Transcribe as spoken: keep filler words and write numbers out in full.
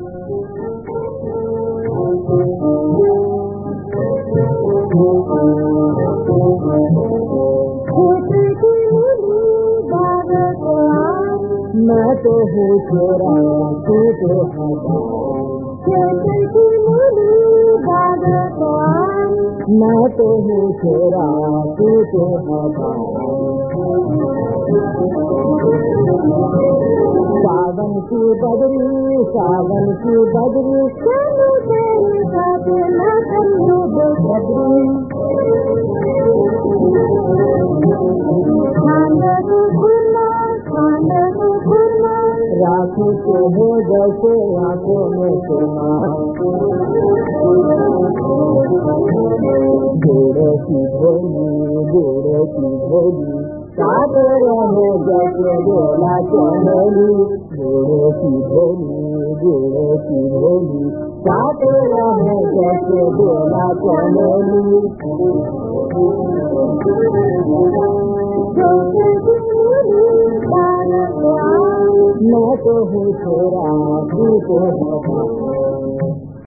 मैं तो हूँ छोरा तू तो मैं तो हूँ छोरा तू तो सावन की बदरी सावन की बदरी राखी के हो जैसे आंखों में सोना जोड़े की भोली जोड़े की भोली साथ रहे जैसे बोला चमेली जोड़े की भोली जोड़े की भोली साथ रहे जैसे बोला चमेली मैं तो हूँ छोरा तू तो